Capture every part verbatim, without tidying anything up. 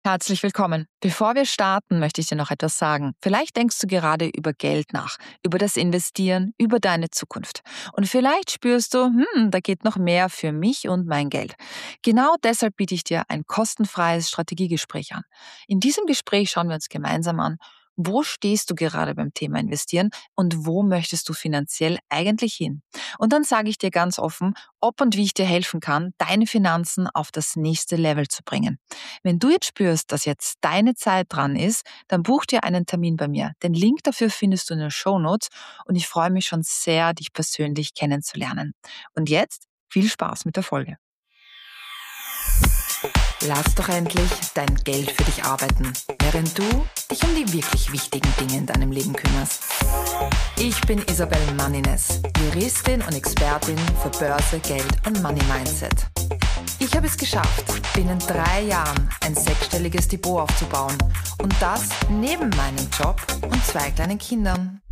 Herzlich willkommen. Bevor wir starten, möchte ich dir noch etwas sagen. Vielleicht denkst du gerade über Geld nach, über das Investieren, über deine Zukunft. Und vielleicht spürst du, hm, da geht noch mehr für mich und mein Geld. Genau deshalb biete ich dir ein kostenfreies Strategiegespräch an. In diesem Gespräch schauen wir uns gemeinsam an, wo stehst du gerade beim Thema Investieren und wo möchtest du finanziell eigentlich hin? Und dann sage ich dir ganz offen, ob und wie ich dir helfen kann, deine Finanzen auf das nächste Level zu bringen. Wenn du jetzt spürst, dass jetzt deine Zeit dran ist, dann buch dir einen Termin bei mir. Den Link dafür findest du in den Shownotes und ich freue mich schon sehr, dich persönlich kennenzulernen. Und jetzt viel Spaß mit der Folge. Lass doch endlich dein Geld für dich arbeiten, während du dich um die wirklich wichtigen Dinge in deinem Leben kümmerst. Ich bin Isabel Manines, Juristin und Expertin für Börse, Geld und Money Mindset. Ich habe es geschafft, binnen drei Jahren ein sechsstelliges Depot aufzubauen und das neben meinem Job und zwei kleinen Kindern.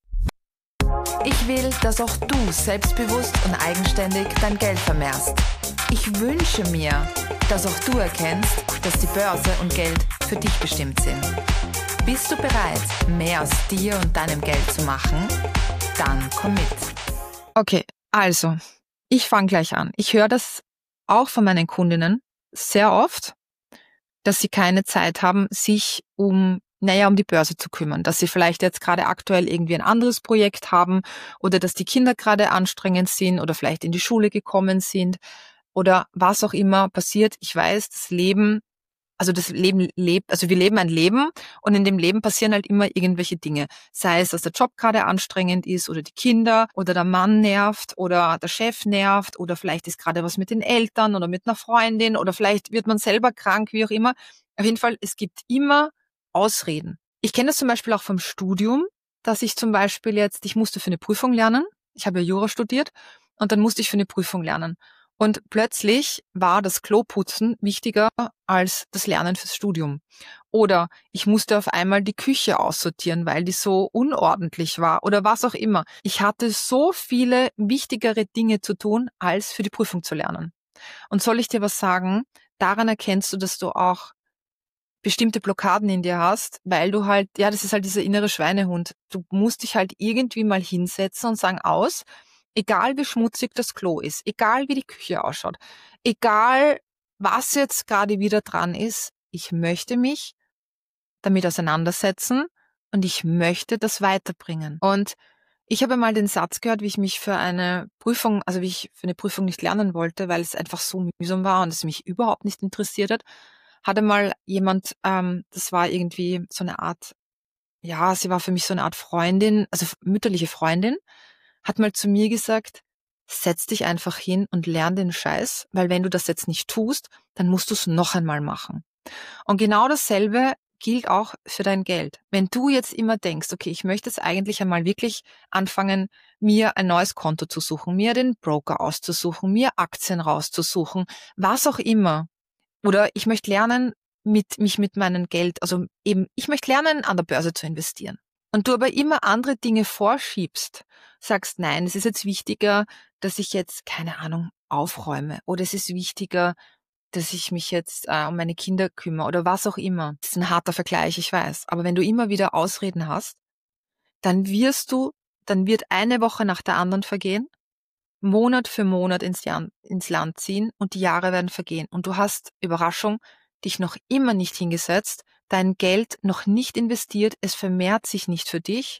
Ich will, dass auch du selbstbewusst und eigenständig dein Geld vermehrst. Ich wünsche mir, dass auch du erkennst, dass die Börse und Geld für dich bestimmt sind. Bist du bereit, mehr aus dir und deinem Geld zu machen? Dann komm mit. Okay, also, ich fange gleich an. Ich höre das auch von meinen Kundinnen sehr oft, dass sie keine Zeit haben, sich um, naja, um die Börse zu kümmern, dass sie vielleicht jetzt gerade aktuell irgendwie ein anderes Projekt haben oder dass die Kinder gerade anstrengend sind oder vielleicht in die Schule gekommen sind oder was auch immer passiert. Ich weiß, das Leben, also das Leben lebt, also wir leben ein Leben und in dem Leben passieren halt immer irgendwelche Dinge. Sei es, dass der Job gerade anstrengend ist oder die Kinder oder der Mann nervt oder der Chef nervt oder vielleicht ist gerade was mit den Eltern oder mit einer Freundin oder vielleicht wird man selber krank, wie auch immer. Auf jeden Fall, es gibt immer Ausreden. Ich kenne das zum Beispiel auch vom Studium, dass ich zum Beispiel jetzt, ich musste für eine Prüfung lernen. Ich habe ja Jura studiert und dann musste ich für eine Prüfung lernen. Und plötzlich war das Kloputzen wichtiger als das Lernen fürs Studium. Oder ich musste auf einmal die Küche aussortieren, weil die so unordentlich war oder was auch immer. Ich hatte so viele wichtigere Dinge zu tun, als für die Prüfung zu lernen. Und soll ich dir was sagen? Daran erkennst du, dass du auch bestimmte Blockaden in dir hast, weil du halt, ja, das ist halt dieser innere Schweinehund. Du musst dich halt irgendwie mal hinsetzen und sagen, aus, egal wie schmutzig das Klo ist, egal wie die Küche ausschaut, egal was jetzt gerade wieder dran ist, ich möchte mich damit auseinandersetzen und ich möchte das weiterbringen. Und ich habe mal den Satz gehört, wie ich mich für eine Prüfung, also wie ich für eine Prüfung nicht lernen wollte, weil es einfach so mühsam war und es mich überhaupt nicht interessiert hat, hatte mal jemand, ähm, das war irgendwie so eine Art, ja, sie war für mich so eine Art Freundin, also mütterliche Freundin, hat mal zu mir gesagt, setz dich einfach hin und lern den Scheiß, weil wenn du das jetzt nicht tust, dann musst du es noch einmal machen. Und genau dasselbe gilt auch für dein Geld. Wenn du jetzt immer denkst, okay, ich möchte jetzt eigentlich einmal wirklich anfangen, mir ein neues Konto zu suchen, mir den Broker auszusuchen, mir Aktien rauszusuchen, was auch immer. Oder ich möchte lernen, mit, mich mit meinem Geld, also eben, ich möchte lernen, an der Börse zu investieren. Und du aber immer andere Dinge vorschiebst, sagst, nein, es ist jetzt wichtiger, dass ich jetzt, keine Ahnung, aufräume. Oder es ist wichtiger, dass ich mich jetzt äh, um meine Kinder kümmere oder was auch immer. Das ist ein harter Vergleich, ich weiß. Aber wenn du immer wieder Ausreden hast, dann wirst du, dann wird eine Woche nach der anderen vergehen, Monat für Monat ins, Jahr, ins Land ziehen und die Jahre werden vergehen. Und du hast, Überraschung, dich noch immer nicht hingesetzt, dein Geld noch nicht investiert, es vermehrt sich nicht für dich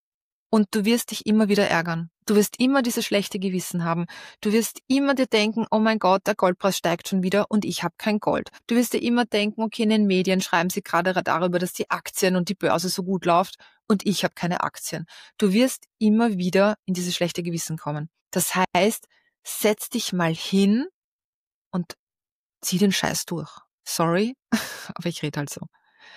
und du wirst dich immer wieder ärgern. Du wirst immer dieses schlechte Gewissen haben. Du wirst immer dir denken, oh mein Gott, der Goldpreis steigt schon wieder und ich habe kein Gold. Du wirst dir immer denken, okay, in den Medien schreiben sie gerade darüber, dass die Aktien und die Börse so gut läuft und ich habe keine Aktien. Du wirst immer wieder in dieses schlechte Gewissen kommen. Das heißt, setz dich mal hin und zieh den Scheiß durch. Sorry, aber ich rede halt so.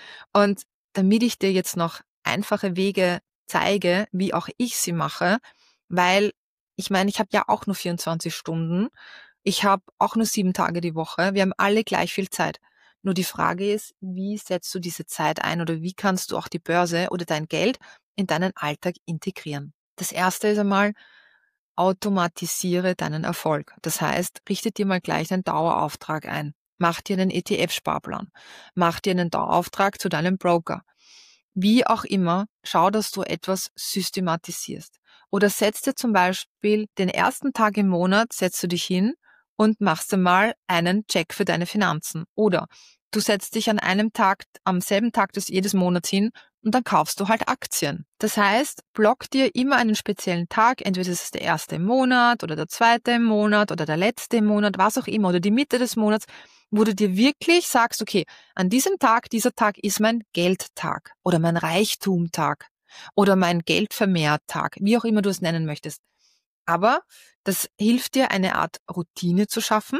Und damit ich dir jetzt noch einfache Wege zeige, wie auch ich sie mache, weil ich meine, ich habe ja auch nur vierundzwanzig Stunden, ich habe auch nur sieben Tage die Woche, wir haben alle gleich viel Zeit. Nur die Frage ist, wie setzt du diese Zeit ein oder wie kannst du auch die Börse oder dein Geld in deinen Alltag integrieren? Das erste ist einmal, automatisiere deinen Erfolg. Das heißt, richte dir mal gleich einen Dauerauftrag ein. Mach dir einen E T F-Sparplan. Mach dir einen Dauerauftrag zu deinem Broker. Wie auch immer, schau, dass du etwas systematisierst. Oder setz dir zum Beispiel den ersten Tag im Monat, setzt du dich hin und machst einmal einen Check für deine Finanzen. Oder du setzt dich an einem Tag, am selben Tag des jedes Monats hin und dann kaufst du halt Aktien. Das heißt, block dir immer einen speziellen Tag, entweder ist es der erste im Monat oder der zweite im Monat oder der letzte im Monat, was auch immer, oder die Mitte des Monats, wo du dir wirklich sagst, okay, an diesem Tag, dieser Tag ist mein Geldtag oder mein Reichtumtag oder mein Geldvermehrtag, wie auch immer du es nennen möchtest. Aber das hilft dir, eine Art Routine zu schaffen,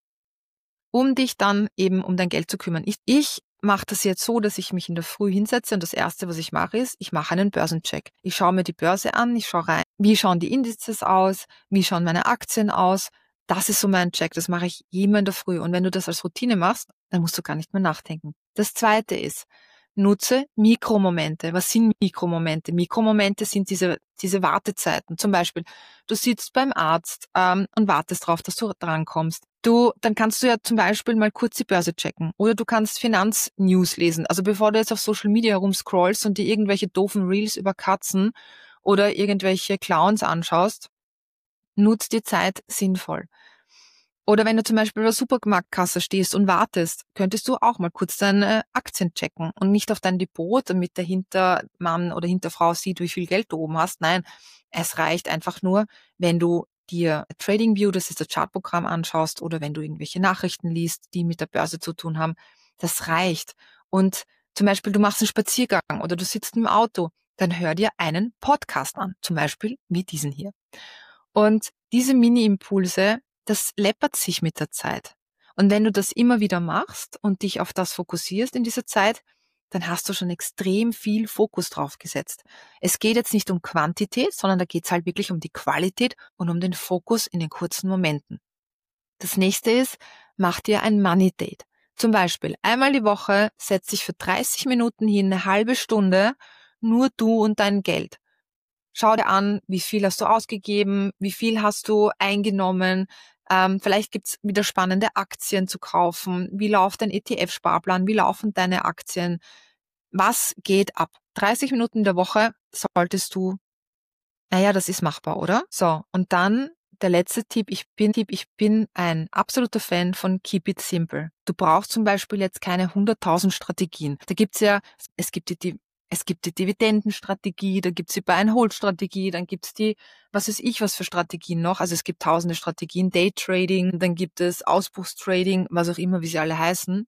um dich dann eben um dein Geld zu kümmern. Ich, ich mache das jetzt so, dass ich mich in der Früh hinsetze und das Erste, was ich mache, ist, ich mache einen Börsencheck. Ich schaue mir die Börse an, ich schaue rein, wie schauen die Indizes aus, wie schauen meine Aktien aus. Das ist so mein Check, das mache ich immer in der Früh. Und wenn du das als Routine machst, dann musst du gar nicht mehr nachdenken. Das Zweite ist, nutze Mikromomente. Was sind Mikromomente? Mikromomente sind diese diese Wartezeiten. Zum Beispiel, du sitzt beim Arzt ähm, und wartest darauf, dass du drankommst. Du, dann kannst du ja zum Beispiel mal kurz die Börse checken. Oder du kannst Finanznews lesen. Also bevor du jetzt auf Social Media rumscrollst und dir irgendwelche doofen Reels über Katzen oder irgendwelche Clowns anschaust, nutz die Zeit sinnvoll. Oder wenn du zum Beispiel bei der Supermarktkasse stehst und wartest, könntest du auch mal kurz deine Aktien checken und nicht auf dein Depot, damit der Hintermann oder Hinterfrau sieht, wie viel Geld du oben hast. Nein, es reicht einfach nur, wenn du dir TradingView, das ist das Chartprogramm, anschaust oder wenn du irgendwelche Nachrichten liest, die mit der Börse zu tun haben. Das reicht. Und zum Beispiel, du machst einen Spaziergang oder du sitzt im Auto, dann hör dir einen Podcast an, zum Beispiel wie diesen hier. Und diese Mini-Impulse, das läppert sich mit der Zeit. Und wenn du das immer wieder machst und dich auf das fokussierst in dieser Zeit, dann hast du schon extrem viel Fokus drauf gesetzt. Es geht jetzt nicht um Quantität, sondern da geht es halt wirklich um die Qualität und um den Fokus in den kurzen Momenten. Das nächste ist, mach dir ein Money Date. Zum Beispiel einmal die Woche setz dich für dreißig Minuten hin, eine halbe Stunde, nur du und dein Geld. Schau dir an, wie viel hast du ausgegeben, wie viel hast du eingenommen. Ähm, vielleicht gibt's wieder spannende Aktien zu kaufen. Wie läuft dein E T F-Sparplan? Wie laufen deine Aktien? Was geht ab? dreißig Minuten in der Woche solltest du, naja, das ist machbar, oder? So, und dann der letzte Tipp. Ich bin, ich bin ein absoluter Fan von Keep It Simple. Du brauchst zum Beispiel jetzt keine hunderttausend Strategien. Da gibt's ja, es gibt die, die Es gibt die Dividendenstrategie, da gibt's die Buy-and-Hold-Strategie, dann gibt's die, was weiß ich, was für Strategien noch. Also es gibt tausende Strategien, Daytrading, dann gibt es Ausbruchstrading, was auch immer, wie sie alle heißen.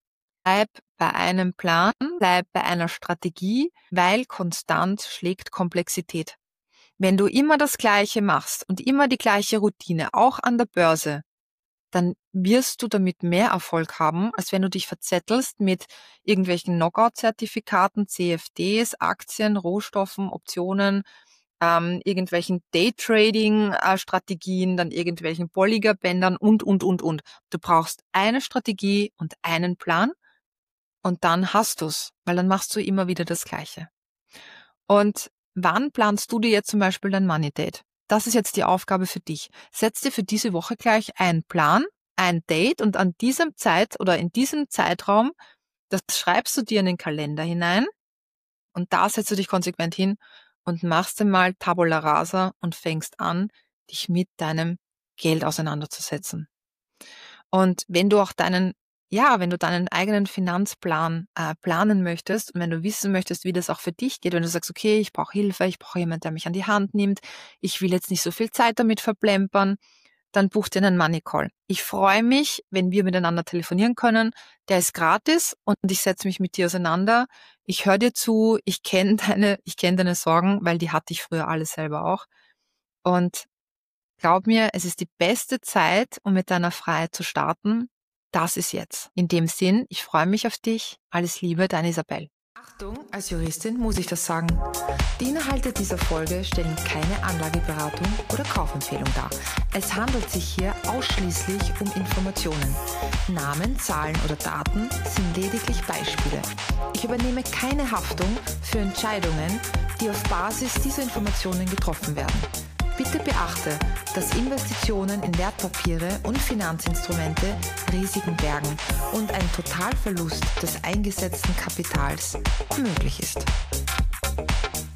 Bleib bei einem Plan, bleib bei einer Strategie, weil konstant schlägt Komplexität. Wenn du immer das Gleiche machst und immer die gleiche Routine, auch an der Börse, dann wirst du damit mehr Erfolg haben, als wenn du dich verzettelst mit irgendwelchen Knockout-Zertifikaten, C F Ds, Aktien, Rohstoffen, Optionen, ähm, irgendwelchen Daytrading-Strategien, dann irgendwelchen Bolliger-Bändern und, und, und, und. Du brauchst eine Strategie und einen Plan und dann hast du's, weil dann machst du immer wieder das Gleiche. Und wann planst du dir jetzt zum Beispiel dein Money Date? Das ist jetzt die Aufgabe für dich. Setz dir für diese Woche gleich einen Plan, ein Date und an diesem Zeit oder in diesem Zeitraum, das schreibst du dir in den Kalender hinein und da setzt du dich konsequent hin und machst einmal Tabula Rasa und fängst an, dich mit deinem Geld auseinanderzusetzen. Und wenn du auch deinen Ja, wenn du deinen eigenen Finanzplan äh, planen möchtest und wenn du wissen möchtest, wie das auch für dich geht, wenn du sagst, okay, ich brauche Hilfe, ich brauche jemanden, der mich an die Hand nimmt, ich will jetzt nicht so viel Zeit damit verplempern, dann buch dir einen Money Call. Ich freue mich, wenn wir miteinander telefonieren können. Der ist gratis und ich setze mich mit dir auseinander. Ich höre dir zu, ich kenne deine, ich kenne deine Sorgen, weil die hatte ich früher alle selber auch. Und glaub mir, es ist die beste Zeit, um mit deiner Freiheit zu starten. Das ist jetzt. In dem Sinn, ich freue mich auf dich. Alles Liebe, deine Isabel. Achtung, als Juristin muss ich das sagen. Die Inhalte dieser Folge stellen keine Anlageberatung oder Kaufempfehlung dar. Es handelt sich hier ausschließlich um Informationen. Namen, Zahlen oder Daten sind lediglich Beispiele. Ich übernehme keine Haftung für Entscheidungen, die auf Basis dieser Informationen getroffen werden. Bitte beachte, dass Investitionen in Wertpapiere und Finanzinstrumente Risiken bergen und ein Totalverlust des eingesetzten Kapitals möglich ist.